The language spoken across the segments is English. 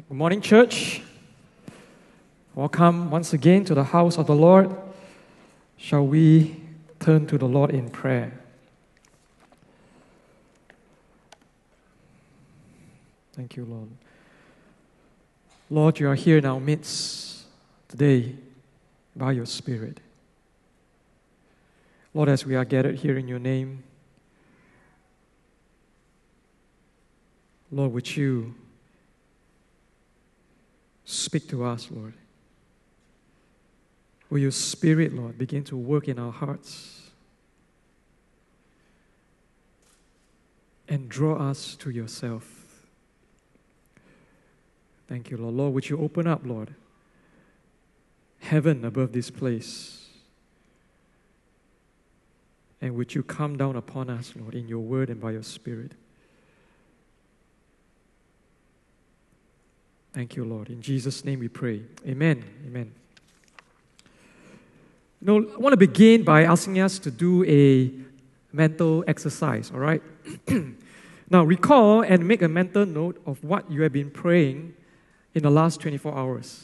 Good morning, church. Welcome once again to the house of the Lord. Shall we turn to the Lord in prayer? Thank you, Lord. Lord, you are here in our midst today by your Spirit. Lord, as we are gathered here in your name, Lord, would you speak to us, Lord? Will your Spirit, Lord, begin to work in our hearts and draw us to yourself? Thank you, Lord. Lord, would you open up, Lord, heaven above this place? And would you come down upon us, Lord, in your word and by your Spirit? Thank you, Lord. In Jesus' name we pray. Amen. Amen. I want to begin by asking us to do a mental exercise, all right? Now, recall and make a mental note of what you have been praying in the last 24 hours.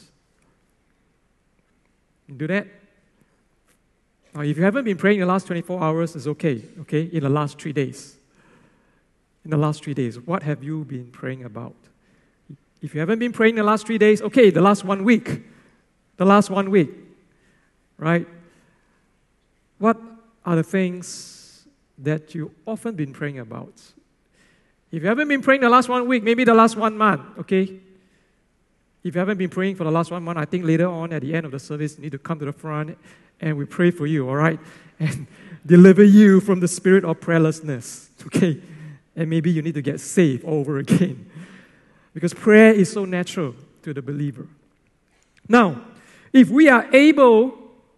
Do that. Now, if you haven't been praying in the last 24 hours, it's okay? In the last 3 days. In the last 3 days, what have you been praying about? If you haven't been praying the last 3 days, okay, the last 1 week. The last 1 week, right? What are the things that you often been praying about? If you haven't been praying the last 1 week, maybe the last 1 month, okay? If you haven't been praying for the last 1 month, I think later on at the end of the service, you need to come to the front and we pray for you, all right? And deliver you from the spirit of prayerlessness, okay? And maybe you need to get saved over again. Because prayer is so natural to the believer. Now, if we are able,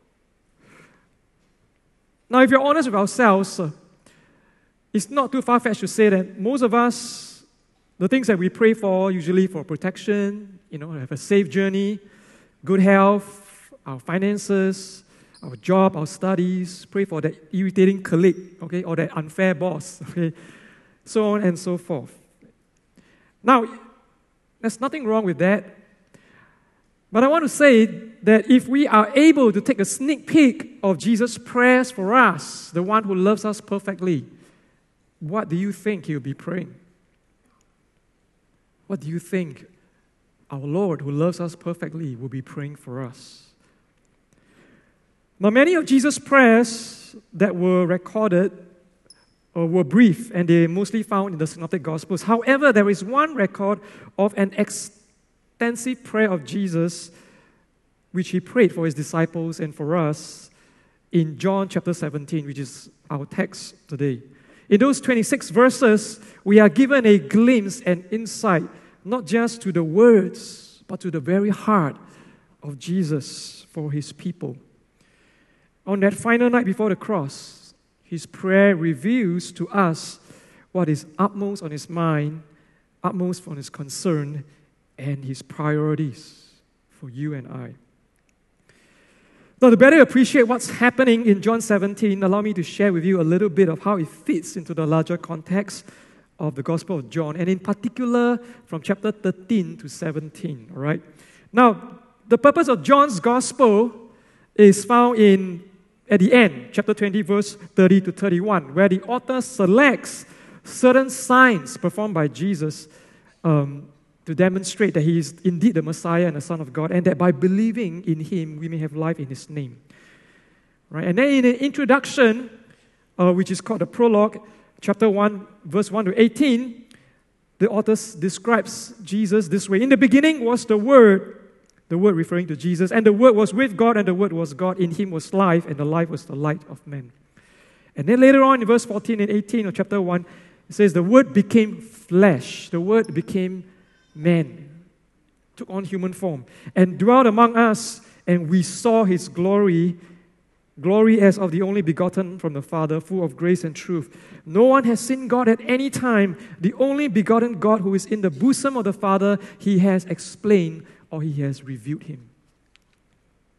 if you're honest with ourselves, it's not too far-fetched to say that most of us, the things that we pray for, usually for protection, have a safe journey, good health, our finances, our job, our studies, pray for that irritating colleague, okay, or that unfair boss, okay, so on and so forth. Now, there's nothing wrong with that. But I want to say that if we are able to take a sneak peek of Jesus' prayers for us, the one who loves us perfectly, what do you think he'll be praying? What do you think our Lord, who loves us perfectly, will be praying for us? Now, many of Jesus' prayers that were recorded were brief, and they mostly found in the Synoptic Gospels. However, there is one record of an extensive prayer of Jesus, which he prayed for his disciples and for us in John chapter 17, which is our text today. In those 26 verses, we are given a glimpse and insight, not just to the words, but to the very heart of Jesus for his people. On that final night before the cross, his prayer reveals to us what is utmost on his mind, utmost on his concern, and his priorities for you and I. Now, to better appreciate what's happening in John 17, allow me to share with you a little bit of how it fits into the larger context of the Gospel of John, and in particular from chapter 13 to 17, all right? Now, the purpose of John's Gospel is found at the end, chapter 20, verse 30 to 31, where the author selects certain signs performed by Jesus to demonstrate that he is indeed the Messiah and the Son of God, and that by believing in him, we may have life in his name. Right? And then in the introduction, which is called the prologue, chapter 1, verse 1 to 18, the author describes Jesus this way. In the beginning was the Word referring to Jesus, and the Word was with God, and the Word was God. In him was life, and the life was the light of men. And then later on in verse 14 and 18 of chapter 1, it says, the Word became flesh. The Word became man, took on human form, and dwelt among us, and we saw his glory as of the only begotten from the Father, full of grace and truth. No one has seen God at any time. The only begotten God who is in the bosom of the Father, he has explained, or he has revealed him.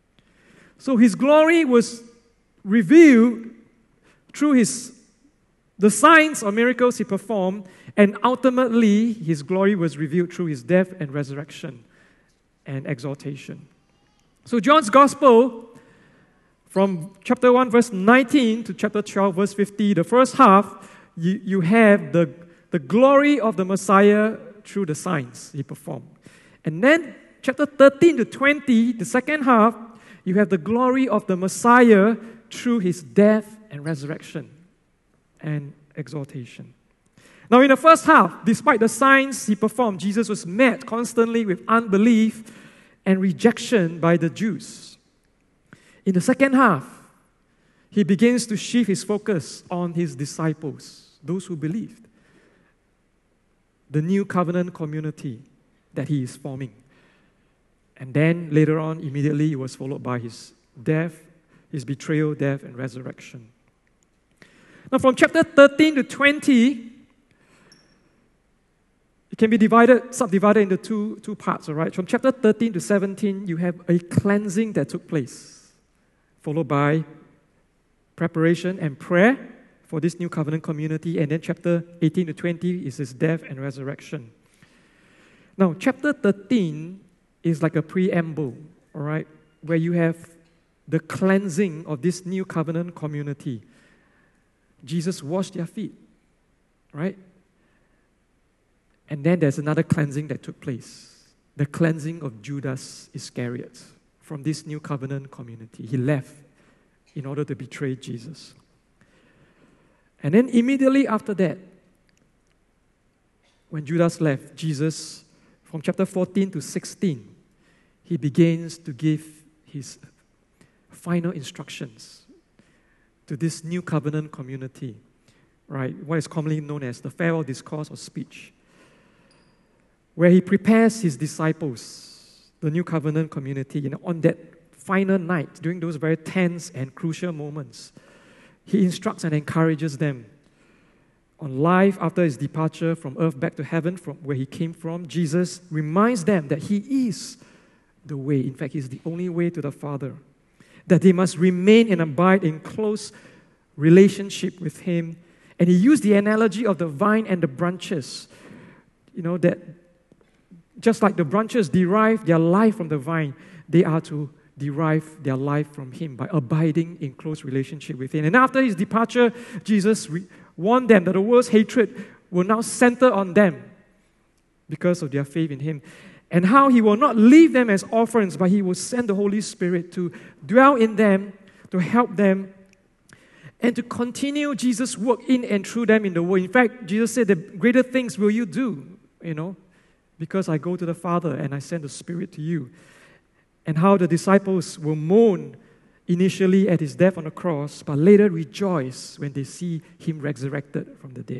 So his glory was revealed through his the signs or miracles he performed, and ultimately his glory was revealed through his death and resurrection and exaltation. So John's Gospel, from chapter 1, verse 19 to chapter 12, verse 50, the first half, you have the glory of the Messiah through the signs he performed. And then chapter 13 to 20, the second half, you have the glory of the Messiah through his death and resurrection and exaltation. Now, in the first half, despite the signs he performed, Jesus was met constantly with unbelief and rejection by the Jews. In the second half, he begins to shift his focus on his disciples, those who believed, the new covenant community that he is forming. And then later on, immediately, it was followed by his death, his betrayal, death, and resurrection. Now, from chapter 13 to 20, it can be subdivided into two parts, all right? From chapter 13 to 17, you have a cleansing that took place, followed by preparation and prayer for this new covenant community. And then chapter 18 to 20 is his death and resurrection. Now, chapter 13 is like a preamble, all right, where you have the cleansing of this new covenant community. Jesus washed their feet, right? And then there's another cleansing that took place, the cleansing of Judas Iscariot from this new covenant community. He left in order to betray Jesus. And then immediately after that, when Judas left, Jesus, from chapter 14 to 16, he begins to give his final instructions to this new covenant community, right? What is commonly known as the farewell discourse or speech, where he prepares his disciples, the new covenant community, on that final night, during those very tense and crucial moments. He instructs and encourages them on life after his departure from earth back to heaven, from where he came from. Jesus reminds them that he is the way. In fact, he's the only way to the Father. That they must remain and abide in close relationship with him. And he used the analogy of the vine and the branches. That just like the branches derive their life from the vine, they are to derive their life from him by abiding in close relationship with him. And after his departure, Jesus warned them that the world's hatred will now center on them because of their faith in him. And how he will not leave them as orphans, but he will send the Holy Spirit to dwell in them, to help them, and to continue Jesus' work in and through them in the world. In fact, Jesus said, the greater things will you do, because I go to the Father and I send the Spirit to you. And how the disciples will mourn initially at his death on the cross, but later rejoice when they see him resurrected from the dead.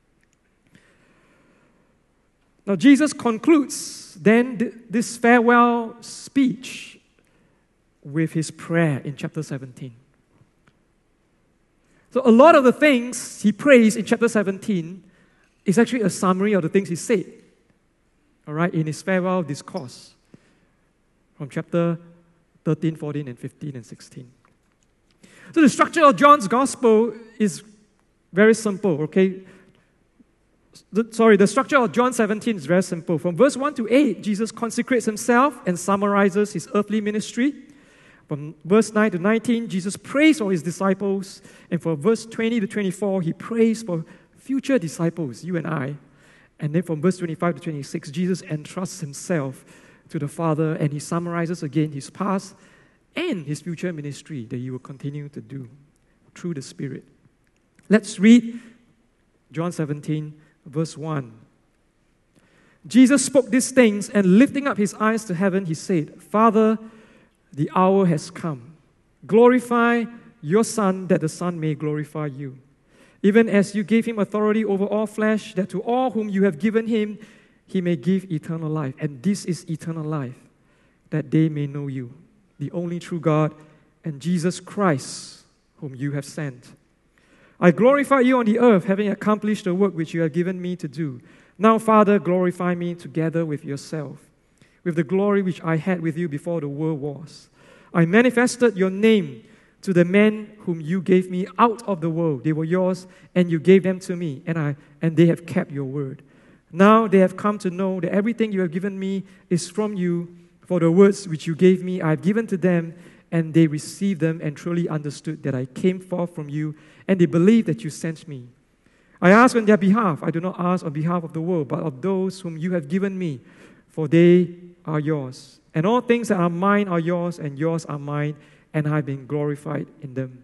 Now, Jesus concludes then this farewell speech with his prayer in chapter 17. So a lot of the things he prays in chapter 17 is actually a summary of the things he said, all right, in his farewell discourse from chapter 13, 14, and 15, and 16. So the structure of John's Gospel is very simple, okay? The structure of John 17 is very simple. From verse 1 to 8, Jesus consecrates himself and summarizes his earthly ministry. From verse 9 to 19, Jesus prays for his disciples. And from verse 20 to 24, he prays for future disciples, you and I. And then from verse 25 to 26, Jesus entrusts himself to the Father, and he summarizes again his past and his future ministry that he will continue to do through the Spirit. Let's read John 17, verse 1. Jesus spoke these things, and lifting up his eyes to heaven, he said, Father, the hour has come. Glorify your Son, that the Son may glorify you. Even as you gave him authority over all flesh, that to all whom you have given him, he may give eternal life. And this is eternal life, that they may know you, the only true God, and Jesus Christ, whom you have sent. I glorify you on the earth, having accomplished the work which you have given me to do. Now, Father, glorify me together with yourself, with the glory which I had with you before the world was. I manifested your name to the men whom you gave me out of the world. They were yours, and you gave them to me, and they have kept your word. Now they have come to know that everything you have given me is from you, for the words which you gave me I have given to them, and they received them and truly understood that I came forth from you, and they believed that you sent me. I ask on their behalf. I do not ask on behalf of the world, but of those whom you have given me, for they are yours. And all things that are mine are yours, and yours are mine, and I have been glorified in them.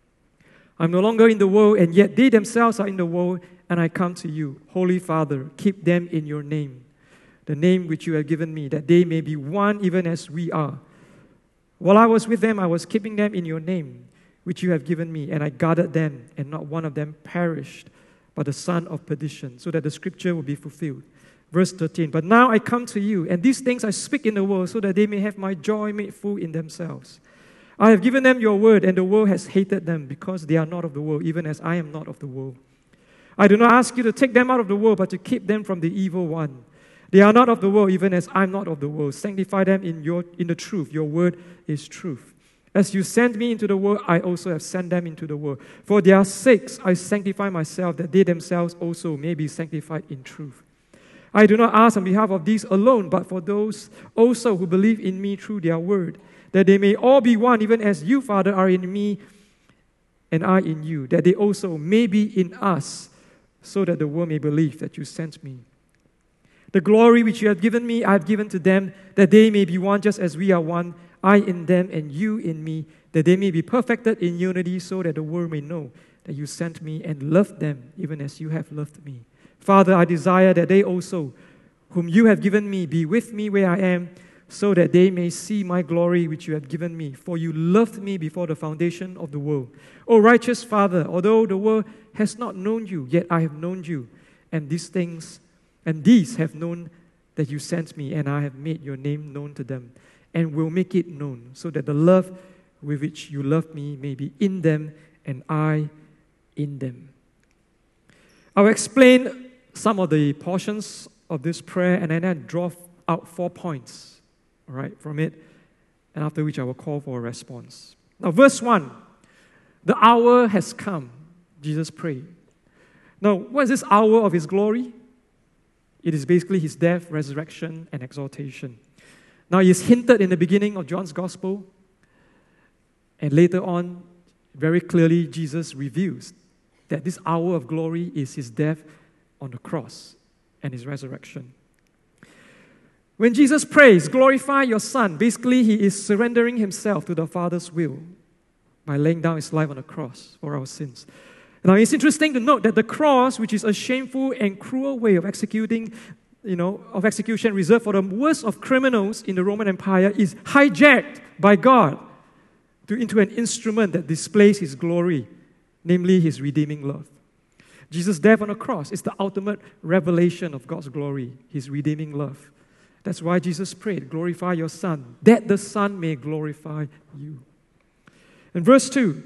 I am no longer in the world, and yet they themselves are in the world, and I come to you. Holy Father, keep them in your name, the name which you have given me, that they may be one even as we are. While I was with them, I was keeping them in your name, which you have given me, and I guarded them, and not one of them perished, but the son of perdition, so that the scripture will be fulfilled. Verse 13, but now I come to you, and these things I speak in the world, so that they may have my joy made full in themselves. I have given them your word, and the world has hated them, because they are not of the world, even as I am not of the world. I do not ask you to take them out of the world, but to keep them from the evil one. They are not of the world, even as I am not of the world. Sanctify them in the truth. Your word is truth. As you sent me into the world, I also have sent them into the world. For their sakes I sanctify myself, that they themselves also may be sanctified in truth. I do not ask on behalf of these alone, but for those also who believe in me through their word, that they may all be one, even as you, Father, are in me and I in you, that they also may be in us, so that the world may believe that you sent me. The glory which you have given me, I have given to them, that they may be one just as we are one, I in them and you in me, that they may be perfected in unity, so that the world may know that you sent me and loved them, even as you have loved me. Father, I desire that they also, whom you have given me, be with me where I am, so that they may see my glory which you have given me. For you loved me before the foundation of the world. O righteous Father, although the world has not known you, yet I have known you, and these have known that you sent me, and I have made your name known to them, and will make it known, so that the love with which you loved me may be in them, and I in them. I'll explain some of the portions of this prayer, and then I draw out 4 points, all right, from it, and after which I will call for a response. Now, verse 1, the hour has come, Jesus prayed. Now, what is this hour of his glory? It is basically his death, resurrection, and exaltation. Now, he is hinted in the beginning of John's Gospel, and later on, very clearly, Jesus reveals that this hour of glory is his death on the cross and his resurrection. When Jesus prays, glorify your Son, basically he is surrendering himself to the Father's will by laying down his life on the cross for our sins. Now, it's interesting to note that the cross, which is a shameful and cruel way of execution reserved for the worst of criminals in the Roman Empire, is hijacked by God into an instrument that displays his glory, namely his redeeming love. Jesus' death on the cross is the ultimate revelation of God's glory, his redeeming love. That's why Jesus prayed, glorify your Son, that the Son may glorify you. In verse 2,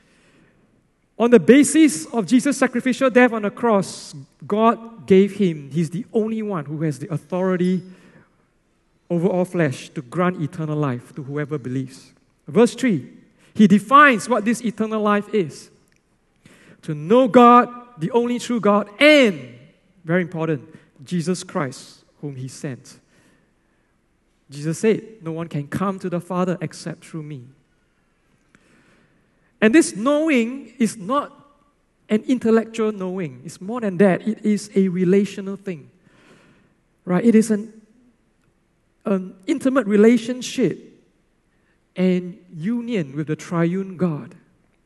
on the basis of Jesus' sacrificial death on the cross, God gave him, he's the only one who has the authority over all flesh to grant eternal life to whoever believes. Verse 3, he defines what this eternal life is. To know God, the only true God, and, very important, Jesus Christ, whom he sent. Jesus said, no one can come to the Father except through me. And this knowing is not an intellectual knowing. It's more than that. It is a relational thing. Right? It is an intimate relationship and union with the triune God.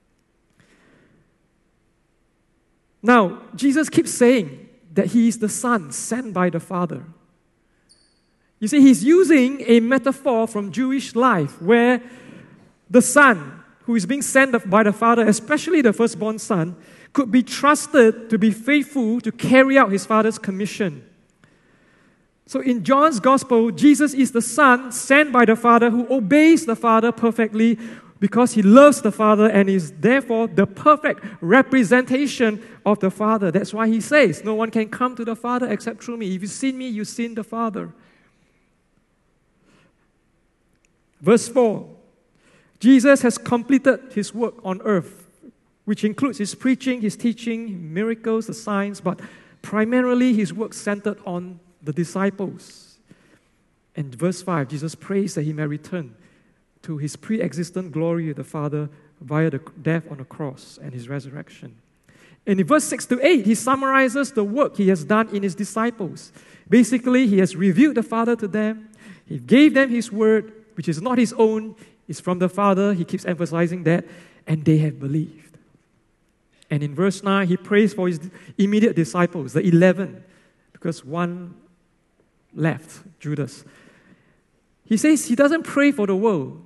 Now, Jesus keeps saying that he is the Son sent by the Father. You see, he's using a metaphor from Jewish life where the Son, who is being sent by the Father, especially the firstborn son, could be trusted to be faithful to carry out his Father's commission. So in John's Gospel, Jesus is the Son sent by the Father who obeys the Father perfectly because he loves the Father and is therefore the perfect representation of the Father. That's why he says, no one can come to the Father except through me. If you've seen me, you've seen the Father. Verse 4, Jesus has completed his work on earth, which includes his preaching, his teaching, miracles, the signs, but primarily his work centered on the disciples. And verse 5, Jesus prays that he may return to his pre-existent glory with the Father via the death on the cross and his resurrection. And in verse 6 to 8, he summarizes the work he has done in his disciples. Basically, he has revealed the Father to them. He gave them his word, which is not his own. It's from the Father. He keeps emphasizing that. And they have believed. And in verse 9, he prays for his immediate disciples, the 11, because one left, Judas. He says he doesn't pray for the world.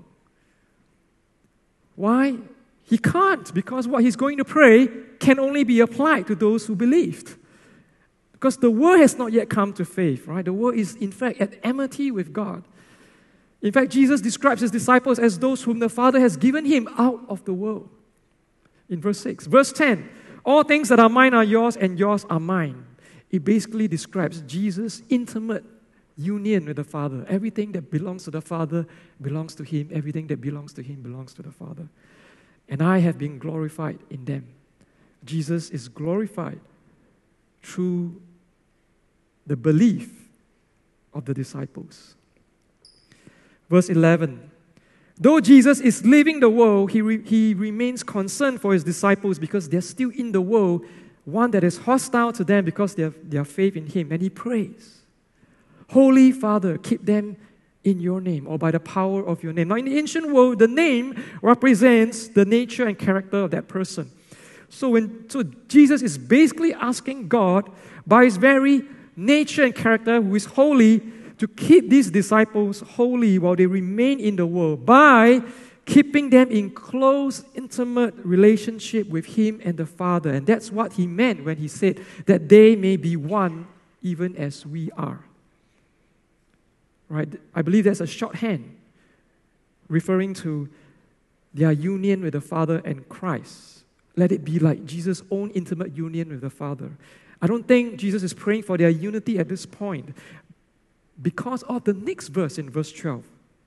Why? He can't, because what he's going to pray can only be applied to those who believed. Because the world has not yet come to faith, right? The world is, in fact, at enmity with God. In fact, Jesus describes his disciples as those whom the Father has given him out of the world. In verse 6. Verse 10, all things that are mine are yours, and yours are mine. It basically describes Jesus' intimate union with the Father. Everything that belongs to the Father belongs to him. Everything that belongs to him belongs to the Father. And I have been glorified in them. Jesus is glorified through the belief of the disciples. Verse 11. Though Jesus is leaving the world, he remains concerned for his disciples because they're still in the world, one that is hostile to them because they have their faith in him. And he prays, Holy Father, keep them in your name or by the power of your name. Now, in the ancient world, the name represents the nature and character of that person. So Jesus is basically asking God, by his very nature and character, who is holy, to keep these disciples holy while they remain in the world by keeping them in close, intimate relationship with him and the Father. And that's what he meant when he said that they may be one even as we are. Right? I believe that's a shorthand referring to their union with the Father and Christ. Let it be like Jesus' own intimate union with the Father. I don't think Jesus is praying for their unity at this point because of the next verse in verse 12,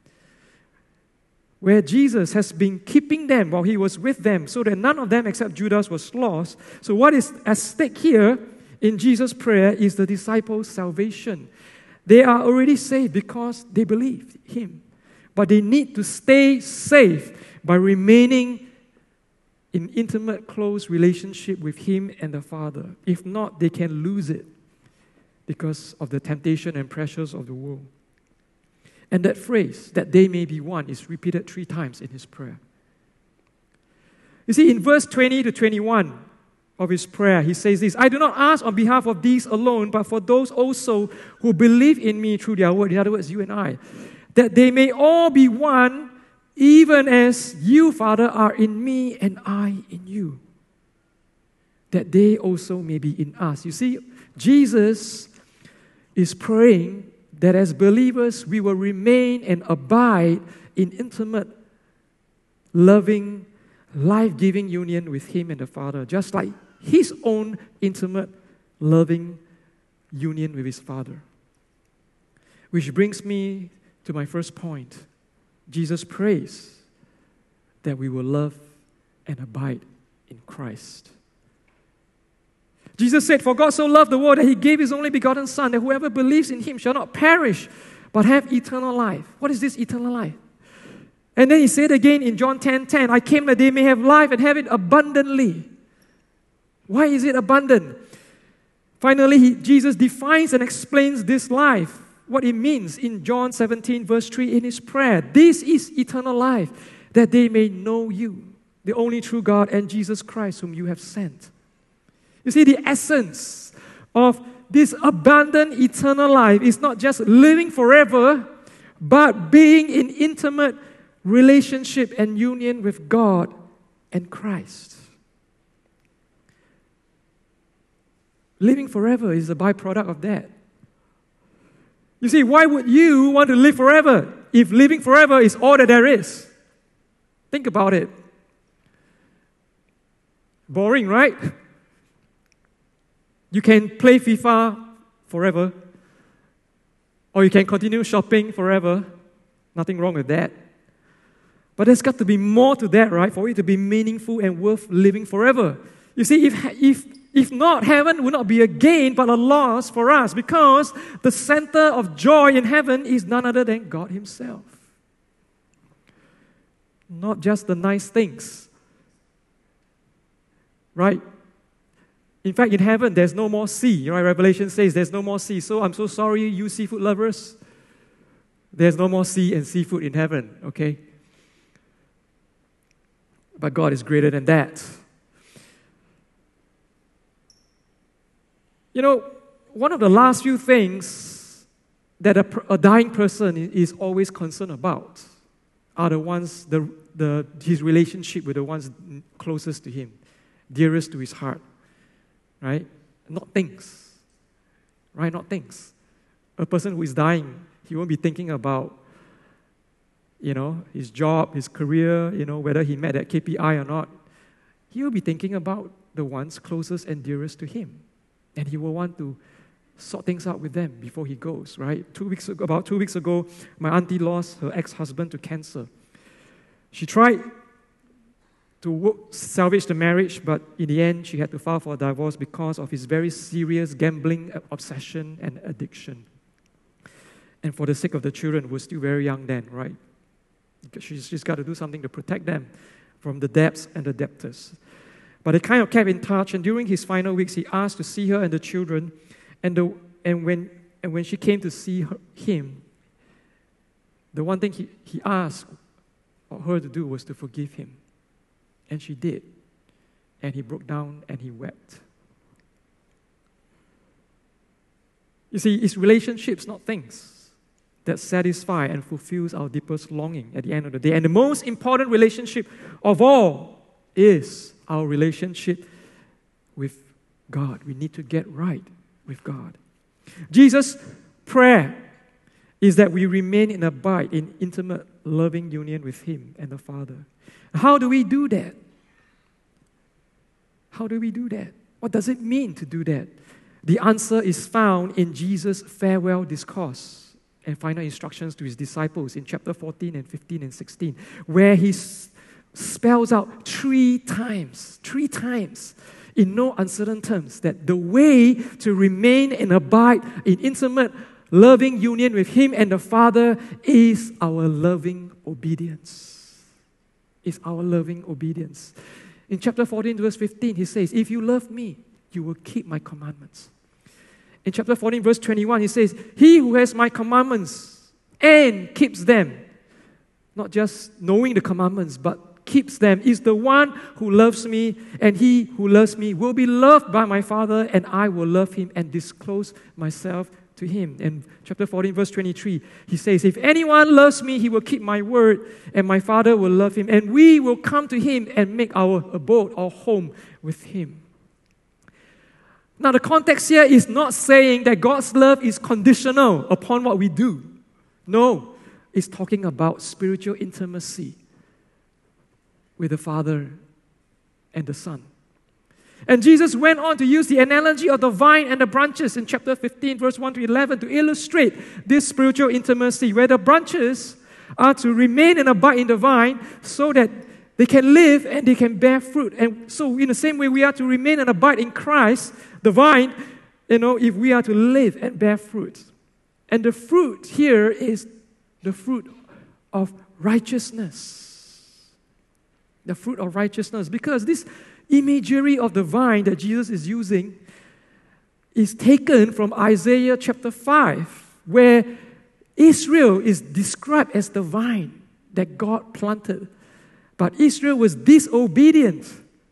where Jesus has been keeping them while he was with them so that none of them except Judas was lost. So what is at stake here in Jesus' prayer is the disciples' salvation. They are already saved because they believed him. But they need to stay safe by remaining in intimate, close relationship with him and the Father. If not, they can lose it because of the temptation and pressures of the world. And that phrase, that they may be one, is repeated 3 times in his prayer. You see, in verse 20 to 21, of his prayer, he says this, I do not ask on behalf of these alone, but for those also who believe in me through their word. In other words, you and I, that they may all be one, even as you, Father, are in me and I in you, that they also may be in us. You see, Jesus is praying that as believers, we will remain and abide in intimate, loving, life-giving union with him and the Father, just like his own intimate, loving union with his Father. Which brings me to my first point. Jesus prays that we will love and abide in Christ. Jesus said, for God so loved the world that he gave his only begotten Son, that whoever believes in him shall not perish, but have eternal life. What is this eternal life? And then he said again in John 10:10, I came that they may have life and have it abundantly. Why is it abundant? Finally, Jesus defines and explains this life, what it means in John 17 verse 3 in his prayer. This is eternal life, that they may know you, the only true God, and Jesus Christ whom you have sent. You see, the essence of this abundant eternal life is not just living forever, but being in intimate relationship and union with God and Christ. Living forever is a byproduct of that. You see, why would you want to live forever if living forever is all that there is? Think about it. Boring, right? You can play FIFA forever, or you can continue shopping forever. Nothing wrong with that. But there's got to be more to that, right? For it to be meaningful and worth living forever. You see, if not, heaven would not be a gain but a loss for us, because the center of joy in heaven is none other than God Himself. Not just the nice things, right? In fact, in heaven, there's no more sea. Right? Revelation says there's no more sea. So I'm so sorry, you seafood lovers. There's no more sea and seafood in heaven, okay? But God is greater than that. You know, one of the last few things that a dying person is always concerned about are the ones, his relationship with the ones closest to him, dearest to his heart, right? Not things, right? Not things. A person who is dying, he won't be thinking about, his job, his career, whether he met that KPI or not. He will be thinking about the ones closest and dearest to him. And he will want to sort things out with them before he goes, right? About 2 weeks ago, my auntie lost her ex-husband to cancer. She tried to salvage the marriage, but in the end, she had to file for a divorce because of his very serious gambling obsession and addiction. And for the sake of the children, who were still very young then, right? She's got to do something to protect them from the debts and the debtors. But they kind of kept in touch, and during his final weeks, he asked to see her and the children. And when she came to see him, the one thing he asked her to do was to forgive him. And she did. And he broke down and he wept. You see, it's relationships, not things, that satisfy and fulfills our deepest longing at the end of the day. And the most important relationship of all is our relationship with God. We need to get right with God. Jesus' prayer is that we remain and abide in intimate, loving union with Him and the Father. How do we do that? How do we do that? What does it mean to do that? The answer is found in Jesus' farewell discourse and final instructions to His disciples in chapter 14 and 15 and 16, where He spells out three times, in no uncertain terms, that the way to remain and abide in intimate, loving union with Him and the Father is our loving obedience. Is our loving obedience. In chapter 14, verse 15, He says, if you love me, you will keep my commandments. In chapter 14, verse 21, He says, he who has my commandments and keeps them, not just knowing the commandments, but keeps them, is the one who loves me, and he who loves me will be loved by my Father, and I will love him and disclose myself to him. In chapter 14, verse 23, He says, if anyone loves me, he will keep my word, and my Father will love him, and we will come to him and make our abode, our home with him. Now, the context here is not saying that God's love is conditional upon what we do. No, it's talking about spiritual intimacy with the Father and the Son. And Jesus went on to use the analogy of the vine and the branches in chapter 15, verse 1 to 11 to illustrate this spiritual intimacy, where the branches are to remain and abide in the vine so that they can live and they can bear fruit. And so in the same way, we are to remain and abide in Christ, the vine, if we are to live and bear fruit. And the fruit here is the fruit of righteousness. The fruit of righteousness. Because this imagery of the vine that Jesus is using is taken from Isaiah chapter 5, where Israel is described as the vine that God planted. But Israel was disobedient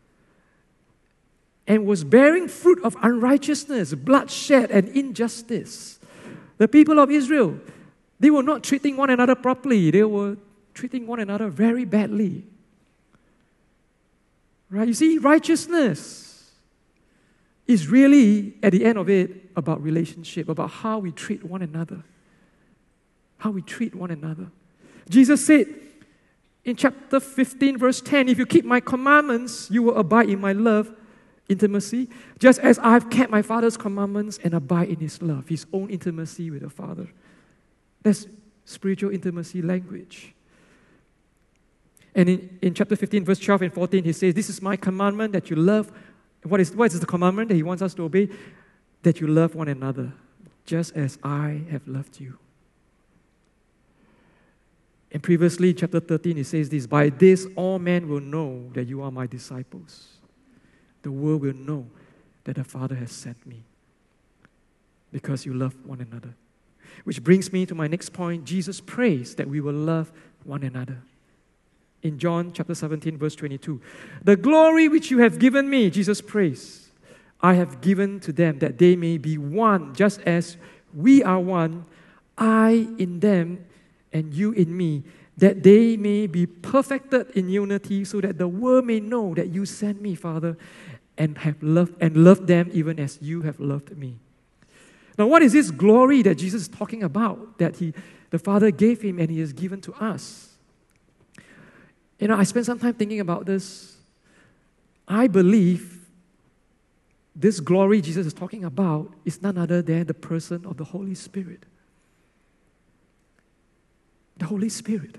and was bearing fruit of unrighteousness, bloodshed, and injustice. The people of Israel, they were not treating one another properly. They were treating one another very badly. Right? You see, righteousness is really, at the end of it, about relationship, about how we treat one another. How we treat one another. Jesus said in chapter 15, verse 10, if you keep my commandments, you will abide in my love, intimacy, just as I've kept my Father's commandments and abide in His love, His own intimacy with the Father. That's spiritual intimacy language. And in chapter 15, verse 12 and 14, he says, this is my commandment that you love. What is the commandment that he wants us to obey? That you love one another, just as I have loved you. And previously, in chapter 13, he says this, by this all men will know that you are my disciples. The world will know that the Father has sent me, because you love one another. Which brings me to my next point. Jesus prays that we will love one another. In John chapter 17, verse 22, the glory which you have given me, Jesus prays, I have given to them that they may be one, just as we are one, I in them and you in me, that they may be perfected in unity, so that the world may know that you sent me, Father, and have loved them even as you have loved me. Now, what is this glory that Jesus is talking about, that the Father gave him and he has given to us? I spent some time thinking about this. I believe this glory Jesus is talking about is none other than the person of the Holy Spirit. The Holy Spirit.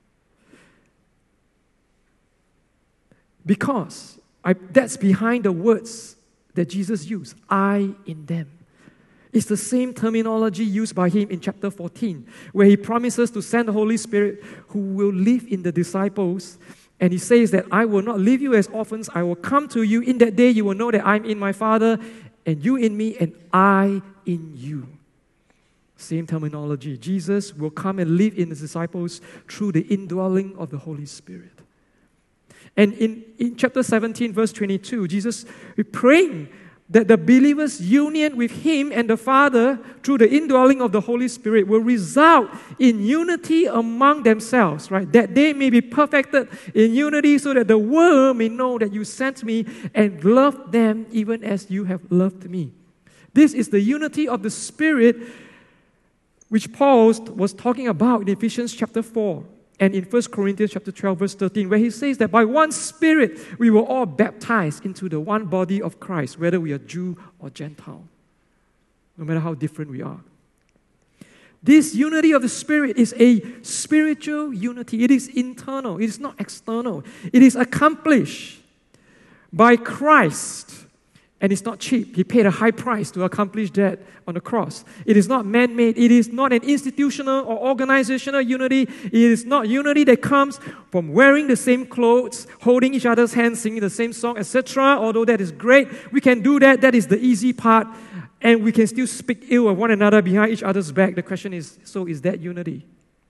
Because that's behind the words that Jesus used, I in them. It's the same terminology used by him in chapter 14, where he promises to send the Holy Spirit who will live in the disciples. And he says that I will not leave you as orphans. I will come to you. In that day you will know that I'm in my Father, and you in me, and I in you. Same terminology. Jesus will come and live in the disciples through the indwelling of the Holy Spirit. And in chapter 17, verse 22, Jesus is praying that the believers' union with him and the Father through the indwelling of the Holy Spirit will result in unity among themselves, right? That they may be perfected in unity, so that the world may know that you sent me and loved them even as you have loved me. This is the unity of the Spirit which Paul was talking about in Ephesians chapter 4. And in 1 Corinthians chapter 12, verse 13, where he says that by one Spirit we were all baptized into the one body of Christ, whether we are Jew or Gentile, no matter how different we are. This unity of the Spirit is a spiritual unity. It is internal. It is not external. It is accomplished by Christ. And it's not cheap. He paid a high price to accomplish that on the cross. It is not man-made. It is not an institutional or organizational unity. It is not unity that comes from wearing the same clothes, holding each other's hands, singing the same song, etc. Although that is great, we can do that. That is the easy part. And we can still speak ill of one another behind each other's back. The question is, so is that unity?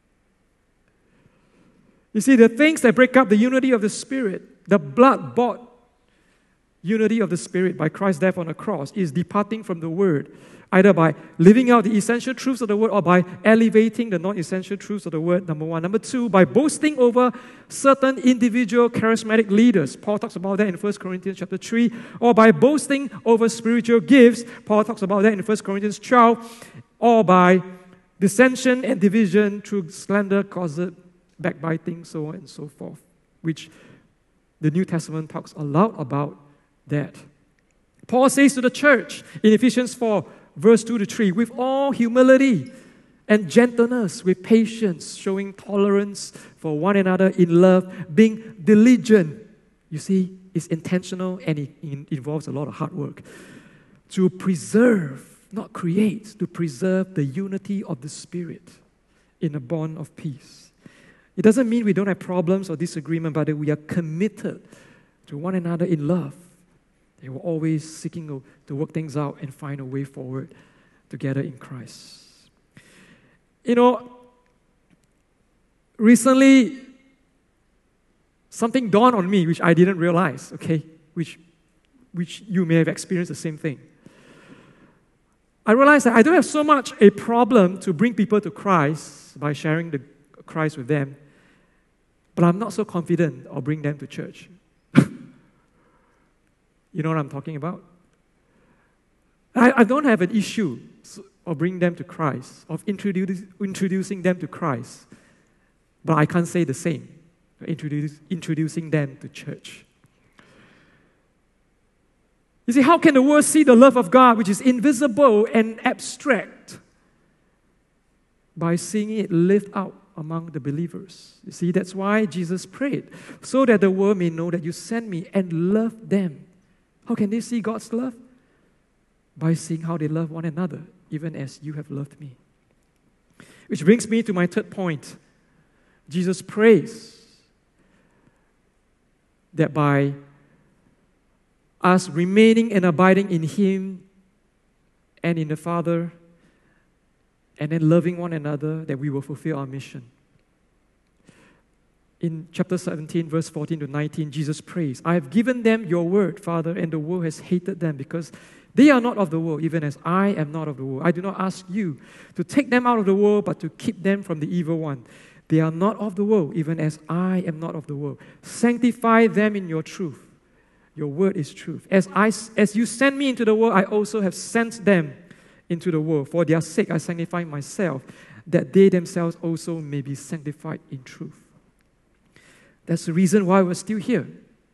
You see, the things that break up the unity of the Spirit, the blood-bought unity of the Spirit by Christ's death on the cross, is departing from the Word, either by living out the essential truths of the Word or by elevating the non-essential truths of the Word, number one. Number two, by boasting over certain individual charismatic leaders. Paul talks about that in 1 Corinthians chapter 3. Or by boasting over spiritual gifts. Paul talks about that in 1 Corinthians 12. Or by dissension and division through slander, gossip, backbiting, so on and so forth, which the New Testament talks a lot about that. Paul says to the church in Ephesians 4, verse 2 to 3, with all humility and gentleness, with patience, showing tolerance for one another in love, being diligent. You see, it's intentional and it involves a lot of hard work. To preserve, not create, to preserve the unity of the Spirit in a bond of peace. It doesn't mean we don't have problems or disagreement, but that we are committed to one another in love. They were always seeking to work things out and find a way forward together in Christ. Recently, something dawned on me which I didn't realize, okay, which you may have experienced the same thing. I realized that I don't have so much a problem to bring people to Christ by sharing the Christ with them, but I'm not so confident I'll bring them to church. You know what I'm talking about? I don't have an issue of bringing them to Christ, of introducing them to Christ. But I can't say the same, introducing them to church. You see, how can the world see the love of God, which is invisible and abstract, by seeing it lived out among the believers. You see, that's why Jesus prayed, so that the world may know that you sent me and love them. How can they see God's love? By seeing how they love one another, even as you have loved me. Which brings me to my third point. Jesus prays that by us remaining and abiding in Him and in the Father, and then loving one another, that we will fulfill our mission. In chapter 17, verse 14 to 19, Jesus prays, I have given them your word, Father, and the world has hated them because they are not of the world, even as I am not of the world. I do not ask you to take them out of the world, but to keep them from the evil one. They are not of the world, even as I am not of the world. Sanctify them in your truth. Your word is truth. As you sent me into the world, I also have sent them into the world. For their sake I sanctify myself, that they themselves also may be sanctified in truth. That's the reason why we're still here.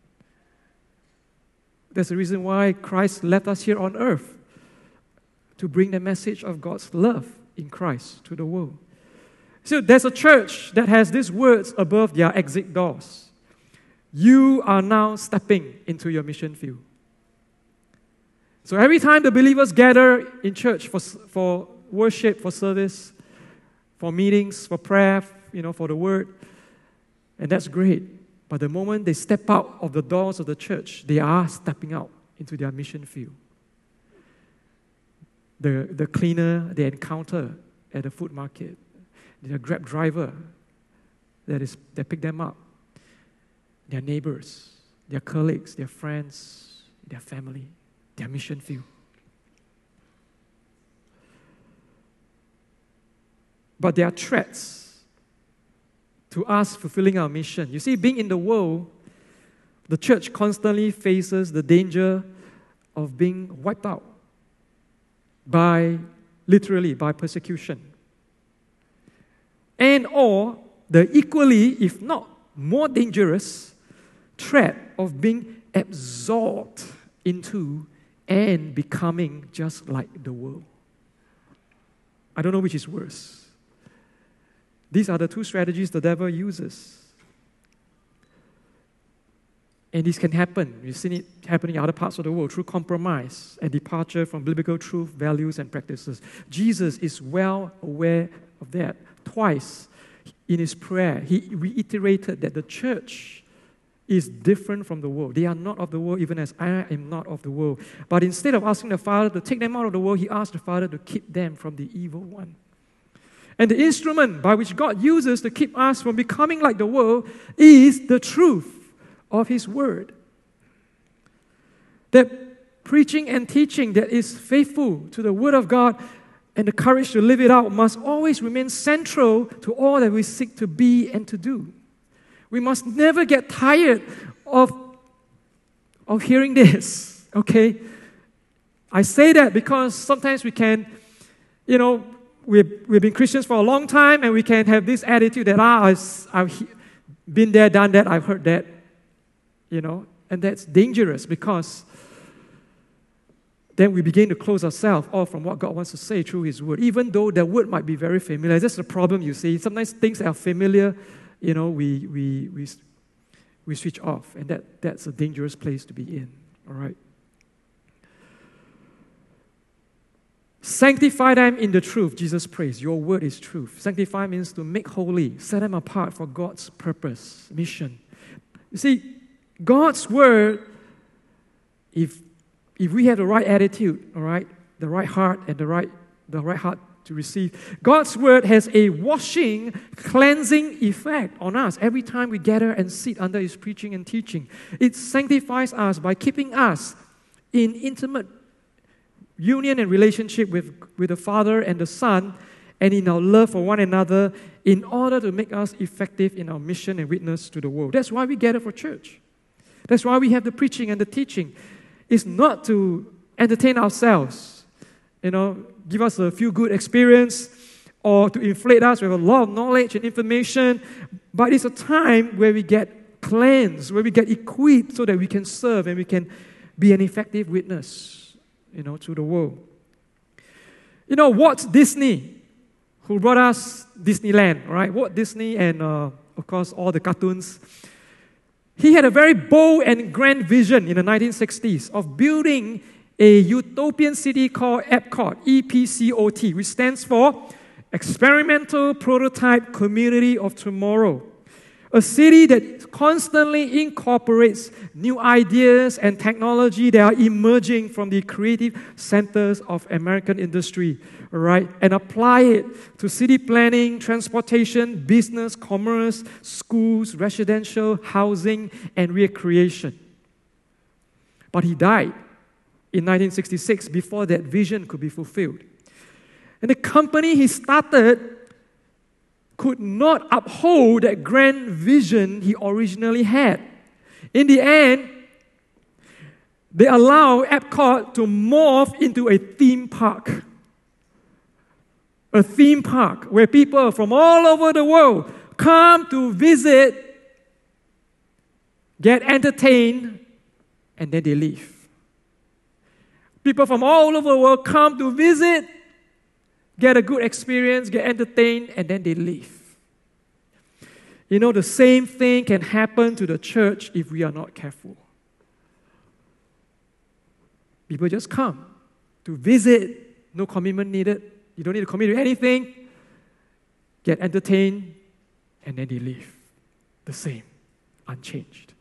That's the reason why Christ left us here on earth, to bring the message of God's love in Christ to the world. So there's a church that has these words above their exit doors. You are now stepping into your mission field. So every time the believers gather in church for worship, for service, for meetings, for prayer, for the word, and that's great. But the moment they step out of the doors of the church, they are stepping out into their mission field. The cleaner they encounter at the food market, the Grab driver that pick them up, their neighbors, their colleagues, their friends, their family, their mission field. But there are threats to us fulfilling our mission. You see, being in the world, the church constantly faces the danger of being wiped out literally by persecution. And or the equally, if not more dangerous, threat of being absorbed into and becoming just like the world. I don't know which is worse. These are the two strategies the devil uses. And this can happen. We've seen it happen in other parts of the world through compromise and departure from biblical truth, values, and practices. Jesus is well aware of that. Twice in his prayer, he reiterated that the church is different from the world. They are not of the world, even as I am not of the world. But instead of asking the Father to take them out of the world, he asked the Father to keep them from the evil one. And the instrument by which God uses to keep us from becoming like the world is the truth of His Word. That preaching and teaching that is faithful to the Word of God and the courage to live it out must always remain central to all that we seek to be and to do. We must never get tired of hearing this, okay? I say that because sometimes we can, we've been Christians for a long time and we can have this attitude that, I've been there, done that, I've heard that, and that's dangerous because then we begin to close ourselves off from what God wants to say through His Word, even though the Word might be very familiar. That's the problem, you see. Sometimes things that are familiar, we switch off, and that's a dangerous place to be in, all right? Sanctify them in the truth, Jesus prays. Your word is truth. Sanctify means to make holy, set them apart for God's purpose, mission. You see, God's word, if we have the right attitude, all right, the right heart and the right heart to receive, God's word has a washing, cleansing effect on us every time we gather and sit under His preaching and teaching. It sanctifies us by keeping us in intimate union and relationship with the Father and the Son, and in our love for one another, in order to make us effective in our mission and witness to the world. That's why we gather for church. That's why we have the preaching and the teaching. It's not to entertain ourselves, give us a few good experience, or to inflate us with a lot of knowledge and information, but it's a time where we get cleansed, where we get equipped so that we can serve and we can be an effective witness, to the world. Walt Disney, who brought us Disneyland, right? Walt Disney and, of course, all the cartoons. He had a very bold and grand vision in the 1960s of building a utopian city called Epcot, EPCOT, which stands for Experimental Prototype Community of Tomorrow. A city that constantly incorporates new ideas and technology that are emerging from the creative centers of American industry, right? And apply it to city planning, transportation, business, commerce, schools, residential, housing, and recreation. But he died in 1966 before that vision could be fulfilled. And the company he started could not uphold that grand vision he originally had. In the end, they allowed Epcot to morph into a theme park. A theme park where people from all over the world come to visit, get entertained, and then they leave. People from all over the world come to visit, get a good experience, get entertained, and then they leave. You know, the same thing can happen to the church if we are not careful. People just come to visit, no commitment needed. You don't need to commit to anything. Get entertained, and then they leave. The same, unchanged.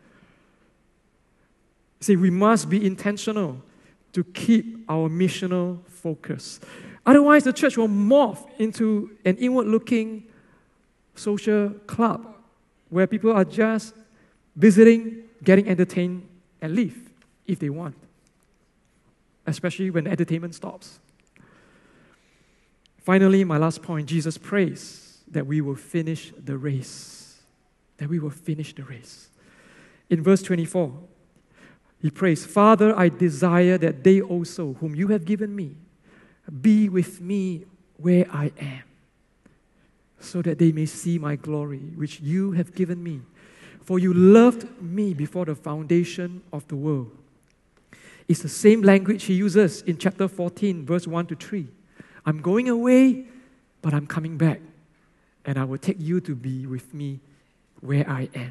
See, we must be intentional to keep our missional focus. Otherwise, the church will morph into an inward-looking social club where people are just visiting, getting entertained, and leave if they want, especially when the entertainment stops. Finally, my last point, Jesus prays that we will finish the race. That we will finish the race. In verse 24, he prays, Father, I desire that they also, whom you have given me, be with me where I am, so that they may see my glory, which you have given me. For you loved me before the foundation of the world. It's the same language he uses in chapter 14, verse 1 to 3. I'm going away, but I'm coming back, and I will take you to be with me where I am.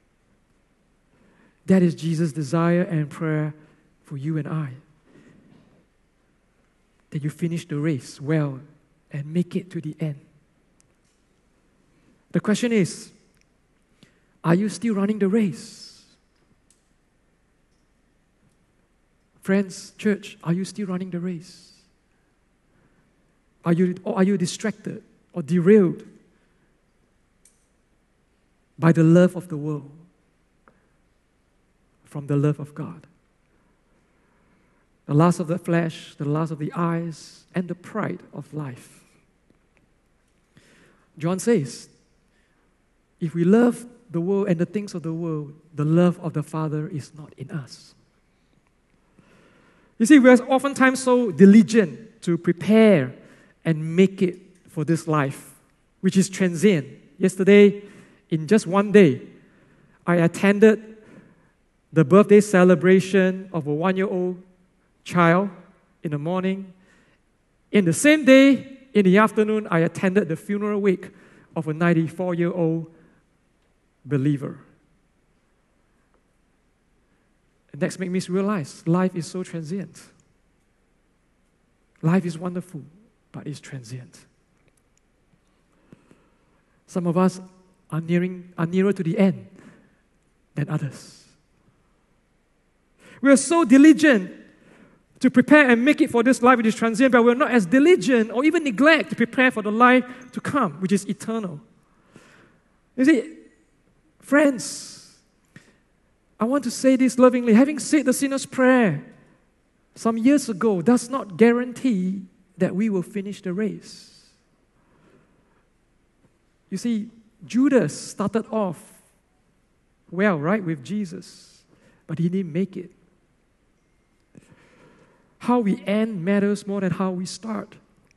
That is Jesus' desire and prayer for you and I. That you finish the race well and make it to the end. The question is, are you still running the race? Friends, church, are you still running the race? Are you distracted or derailed by the love of the world from the love of God? The lust of the flesh, the lust of the eyes, and the pride of life. John says, if we love the world and the things of the world, the love of the Father is not in us. You see, we are oftentimes so diligent to prepare and make it for this life, which is transient. Yesterday, in just one day, I attended the birthday celebration of a 1-year-old child in the morning. In the same day, in the afternoon, I attended the funeral wake of a 94-year-old believer. And that makes me realize life is so transient. Life is wonderful, but it's transient. Some of us are nearer to the end than others. We are so diligent to prepare and make it for this life which is transient, but we're not as diligent or even neglect to prepare for the life to come, which is eternal. You see, friends, I want to say this lovingly. Having said the sinner's prayer some years ago does not guarantee that we will finish the race. You see, Judas started off well, right, with Jesus, but he didn't make it. How we end matters more than how we start.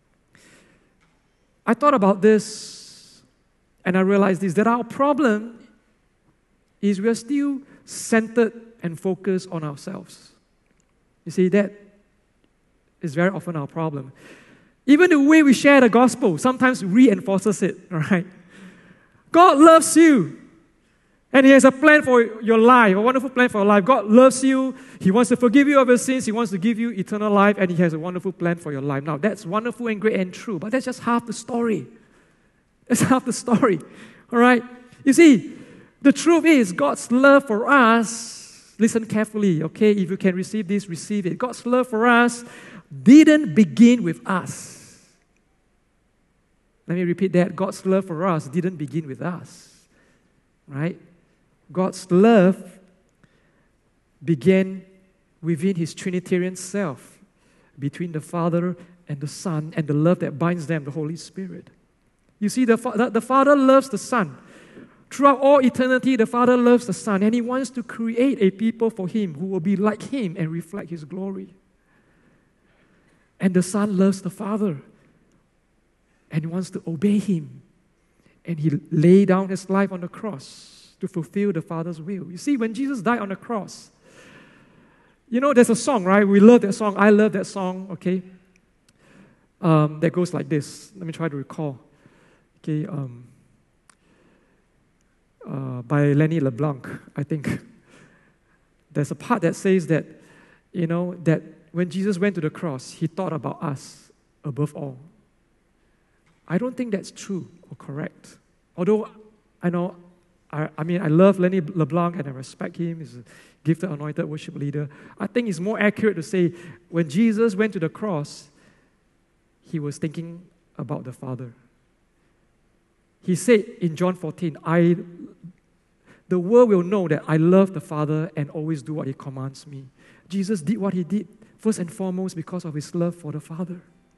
I thought about this and I realized this, that our problem is we are still centered and focused on ourselves. You see, that is very often our problem. Even the way we share the gospel sometimes reinforces it, all right? God loves you. And He has a plan for your life, a wonderful plan for your life. God loves you. He wants to forgive you of your sins. He wants to give you eternal life, and He has a wonderful plan for your life. Now, that's wonderful and great and true, but that's just half the story. That's half the story, all right? You see, the truth is God's love for us, listen carefully, okay? If you can receive this, receive it. God's love for us didn't begin with us. Let me repeat that. God's love for us didn't begin with us, right? God's love began within His Trinitarian self, between the Father and the Son, and the love that binds them, the Holy Spirit. You see, the Father loves the Son. Throughout all eternity, the Father loves the Son, and He wants to create a people for Him who will be like Him and reflect His glory. And the Son loves the Father, and He wants to obey Him. And He laid down His life on the cross to fulfill the Father's will. You see, when Jesus died on the cross, you know, there's a song, right? We love that song. I love that song, okay? That goes like this. Let me try to recall. Okay, by Lenny LeBlanc, I think. There's a part that says that, you know, that when Jesus went to the cross, He thought about us above all. I don't think that's true or correct. Although I know, I love Lenny LeBlanc and I respect him. He's a gifted, anointed worship leader. I think it's more accurate to say when Jesus went to the cross, He was thinking about the Father. He said in John 14, the world will know that I love the Father and always do what He commands me. Jesus did what He did, first and foremost, because of His love for the Father.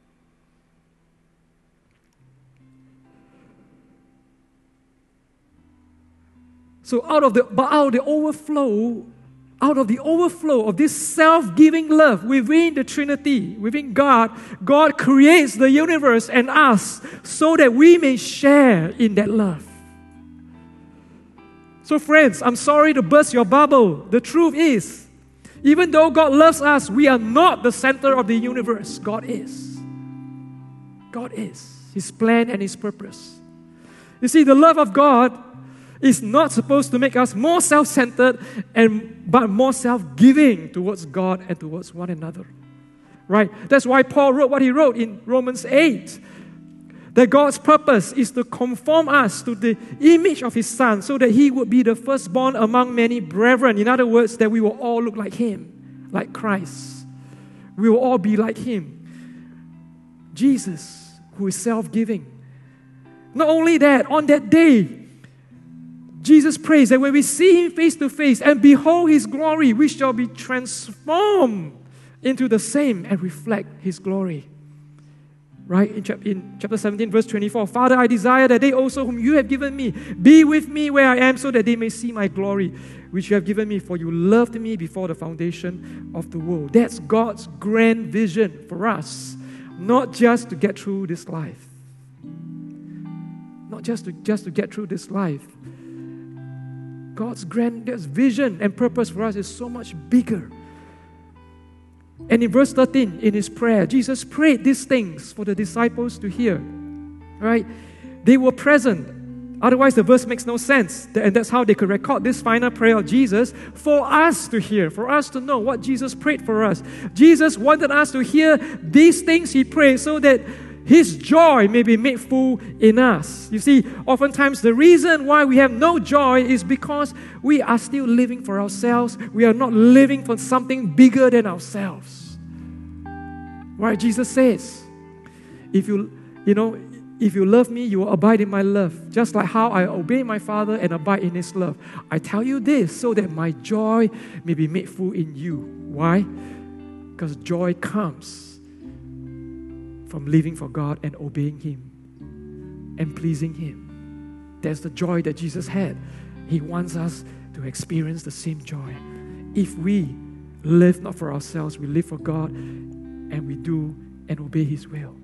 So out of the overflow of this self-giving love within the Trinity, within God, God creates the universe and us so that we may share in that love. So friends, I'm sorry to burst your bubble. The truth is, even though God loves us, we are not the center of the universe. God is. God is. His plan and His purpose. You see, the love of God is not supposed to make us more self-centered but more self-giving towards God and towards one another. Right? That's why Paul wrote what he wrote in Romans 8. That God's purpose is to conform us to the image of His Son so that He would be the firstborn among many brethren. In other words, that we will all look like Him, like Christ. We will all be like Him. Jesus, who is self-giving. Not only that, on that day, Jesus prays that when we see Him face to face and behold His glory, we shall be transformed into the same and reflect His glory. Right? In chapter 17, verse 24, Father, I desire that they also whom You have given me be with me where I am so that they may see My glory, which You have given me, for You loved me before the foundation of the world. That's God's grand vision for us, not just to get through this life. Not just to get through this life. God's grand vision and purpose for us is so much bigger. And in verse 13, in His prayer, Jesus prayed these things for the disciples to hear. Right? They were present. Otherwise, the verse makes no sense. And that's how they could record this final prayer of Jesus for us to hear, for us to know what Jesus prayed for us. Jesus wanted us to hear these things He prayed so that His joy may be made full in us. You see, oftentimes the reason why we have no joy is because we are still living for ourselves. We are not living for something bigger than ourselves. Right? Jesus says, if you love me, you will abide in my love, just like how I obey my Father and abide in His love. I tell you this so that my joy may be made full in you. Why? Because joy comes from living for God and obeying Him and pleasing Him. That's the joy that Jesus had. He wants us to experience the same joy. If we live not for ourselves, we live for God and we do and obey His will.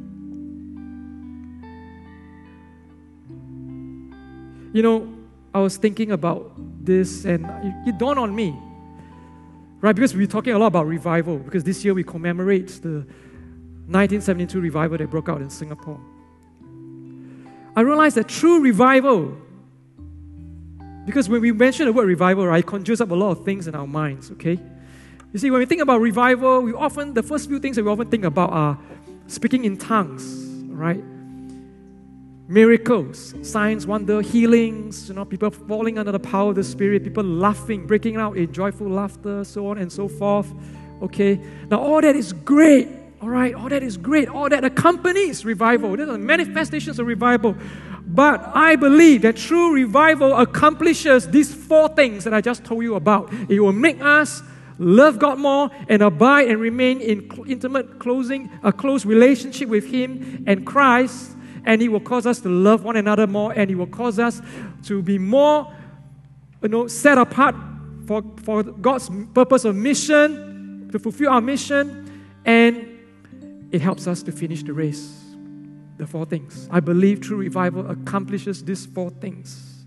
You know, I was thinking about this and it dawned on me, right? Because we're talking a lot about revival, because this year we commemorate the 1972 revival that broke out in Singapore. I realized that true revival, because when we mention the word revival, right, it conjures up a lot of things in our minds, okay? You see, when we think about revival, the first few things that we often think about are speaking in tongues, right? Miracles, signs, wonder, healings, people falling under the power of the Spirit, people laughing, breaking out in joyful laughter, so on and so forth, okay? Now, all that is great, all right? All that is great. All that accompanies revival. These are manifestations of revival. But I believe that true revival accomplishes these 4 things that I just told you about. It will make us love God more and abide and remain in intimate, close relationship with Him and Christ. And it will cause us to love one another more, and it will cause us to be more, set apart for God's purpose of mission, to fulfill our mission, and it helps us to finish the race. The 4 things. I believe true revival accomplishes these 4 things.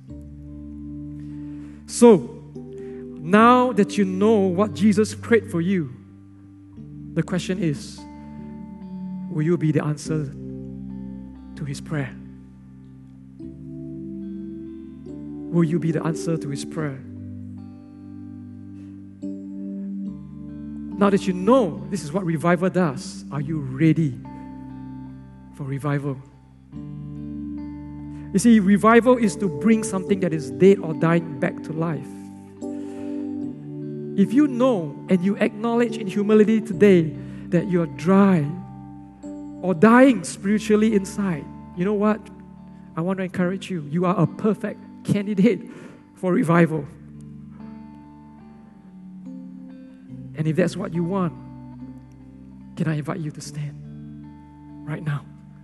So, now that you know what Jesus prayed for you, the question is, will you be the answer to His prayer? Will you be the answer to His prayer? Now that you know this is what revival does, are you ready for revival? You see, revival is to bring something that is dead or dying back to life. If you know and you acknowledge in humility today that you're dry or dying spiritually inside, you know what? I want to encourage you. You are a perfect candidate for revival. And if that's what you want, can I invite you to stand right now?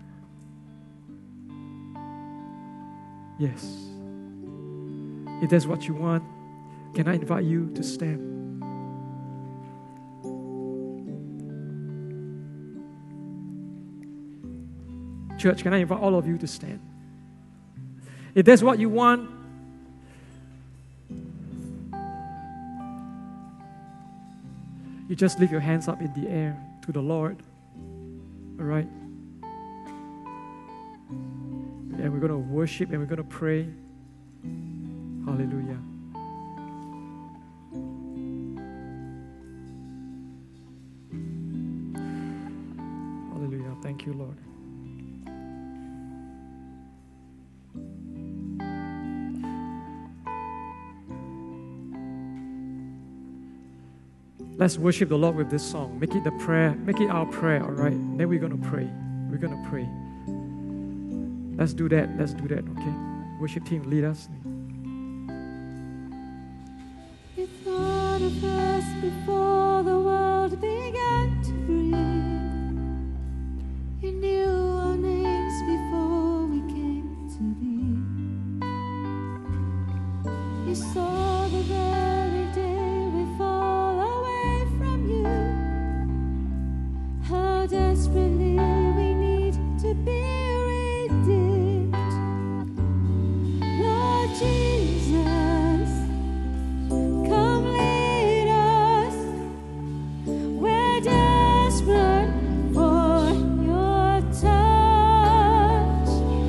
Yes. If that's what you want, can I invite you to stand? Church, can I invite all of you to stand? If that's what you want, you just lift your hands up in the air to the Lord. All right? And we're going to worship and we're going to pray. Hallelujah. Hallelujah. Thank you, Lord. Let's worship the Lord with this song. Make it the prayer. Make it our prayer, all right? Then we're going to pray. We're going to pray. Let's do that. Let's do that, okay? Worship team, lead us. You thought of us before the world began to breathe. You knew our names before we came to be. You saw the very day we fall away from you. How desperately we need to be redeemed. Lord Jesus, come lead us. We're desperate for your touch.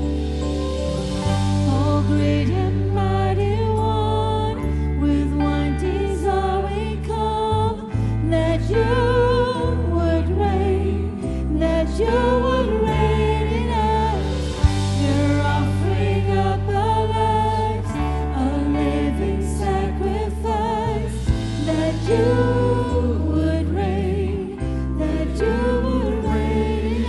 Oh, great and mighty one, with one desire we come, that you would reign, that you would reign in us. You're offering up our lives, a living sacrifice, that you would reign, that you would reign in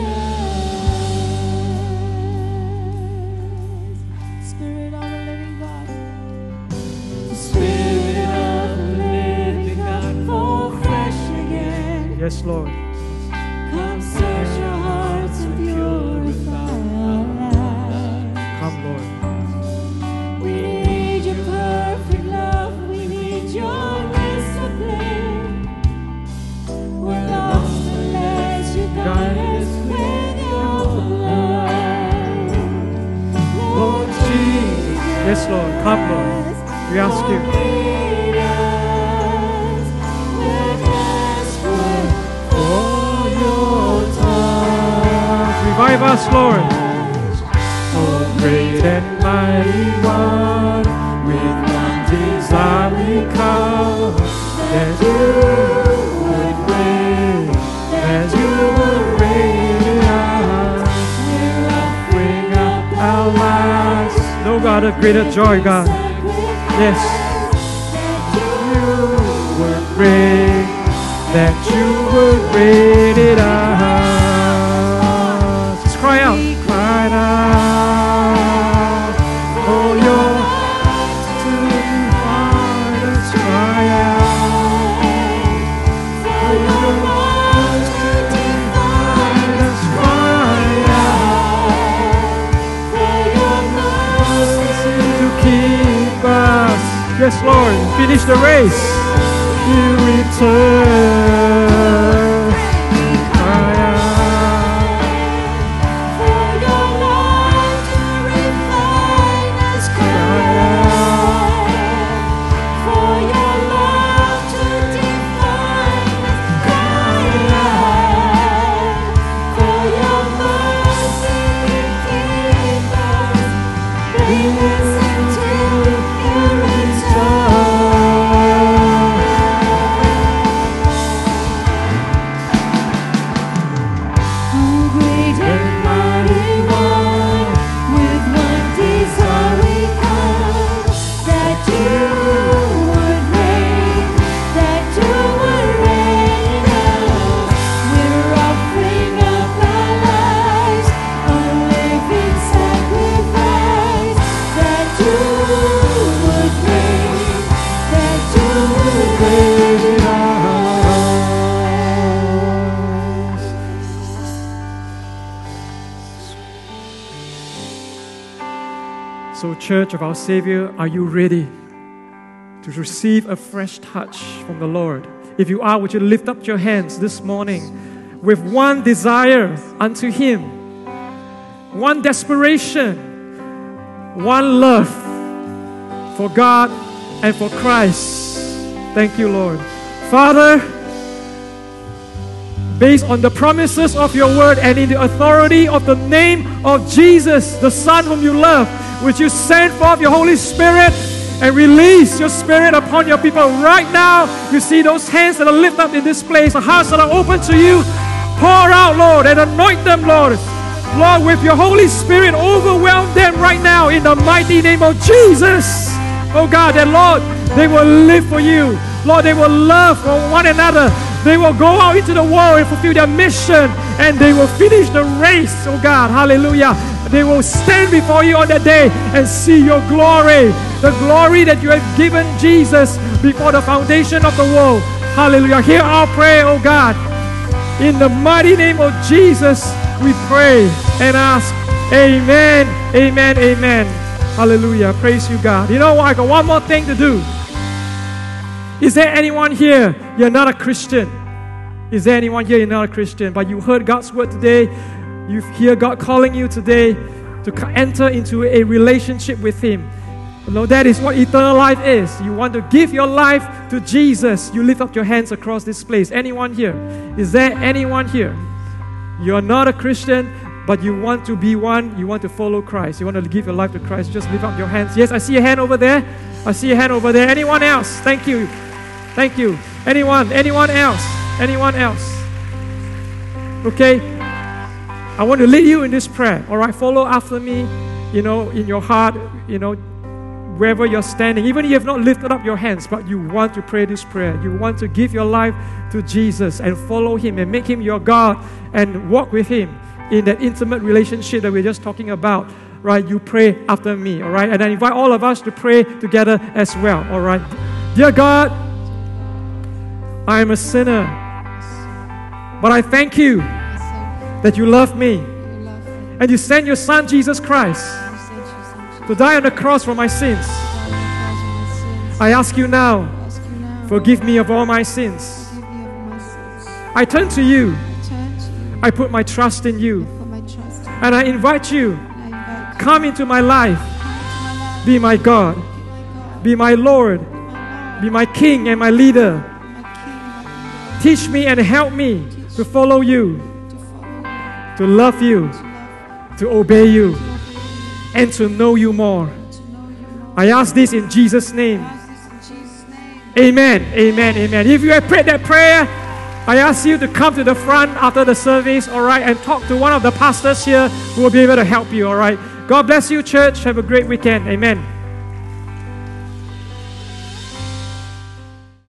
us. Spirit of the living God, the Spirit of the living God, fall fresh again. Yes, Lord. Come search our hearts and purify our lives. Come, Lord. We need your perfect love. We need your discipline. We're lost unless you guide us with your blood. Lord Jesus, Yes, Lord. Come, Lord. We ask you. lead us. We're desperate for your touch. revive us, Lord. Oh, great and mighty one, with one desire we come, that you would reign, that you would reign us. We're offering up our lives. No God of greater joy, God. Yes. You would reign, that you would reign in us. Just cry out. Cry out for your heart to define us. Cry out for your heart to define us. Cry out for your mercy to keep us. Yes, Lord, finish the race. You return. Cry out for your love to refine us. Cry out for your love to define us. Cry out for your mercy to keep us. Bring us until you return. So, Church of our Savior, are you ready to receive a fresh touch from the Lord? If you are, would you lift up your hands this morning with one desire unto Him, one desperation, one love for God and for Christ. Thank you, Lord. Father, based on the promises of your word and in the authority of the name of Jesus, the Son whom you love, would you send forth your Holy Spirit and release your Spirit upon your people right now? You see those hands that are lifted up in this place, the hearts that are open to you. Pour out, Lord, and anoint them, Lord. Lord, with your Holy Spirit, overwhelm them right now in the mighty name of Jesus. Oh God, that Lord, they will live for you. Lord, they will love for one another. They will go out into the world and fulfill their mission, and they will finish the race, oh God. Hallelujah. They will stand before you on that day and see your glory, the glory that you have given Jesus before the foundation of the world. Hallelujah. Hear our prayer, oh God. In the mighty name of Jesus, we pray and ask. Amen, amen, amen. Hallelujah. Praise you, God. You know what? I got one more thing to do. Is there anyone here, you're not a Christian? Is there anyone here, you're not a Christian, but you heard God's word today? You hear God calling you today to enter into a relationship with Him. You know, that is what eternal life is. You want to give your life to Jesus. You lift up your hands across this place. Anyone here? Is there anyone here? You're not a Christian, but you want to be one. You want to follow Christ. You want to give your life to Christ. Just lift up your hands. Yes, I see a hand over there. I see a hand over there. Anyone else? Thank you. Thank you. Anyone else? Anyone else? Okay. I want to lead you in this prayer. All right, follow after me, in your heart, wherever you're standing. Even if you have not lifted up your hands, but you want to pray this prayer. You want to give your life to Jesus and follow Him and make Him your God and walk with Him in that intimate relationship that we're just talking about. Right, you pray after me. All right, and I invite all of us to pray together as well. All right, dear God, I am a sinner, but I thank you that you love me and you sent your Son Jesus Christ to die on the cross for my sins. I ask you now, forgive me of all my sins. I turn to you. I put my trust in you, and I invite you, come into my life. Be my God, be my Lord, be my King and my leader. Teach me and help me to follow you, to love you to obey you, and to know you more. I ask this in Jesus' name. Amen, amen, amen. If you have prayed that prayer, I ask you to come to the front after the service, all right, and talk to one of the pastors here who will be able to help you, all right. God bless you, church. Have a great weekend. Amen.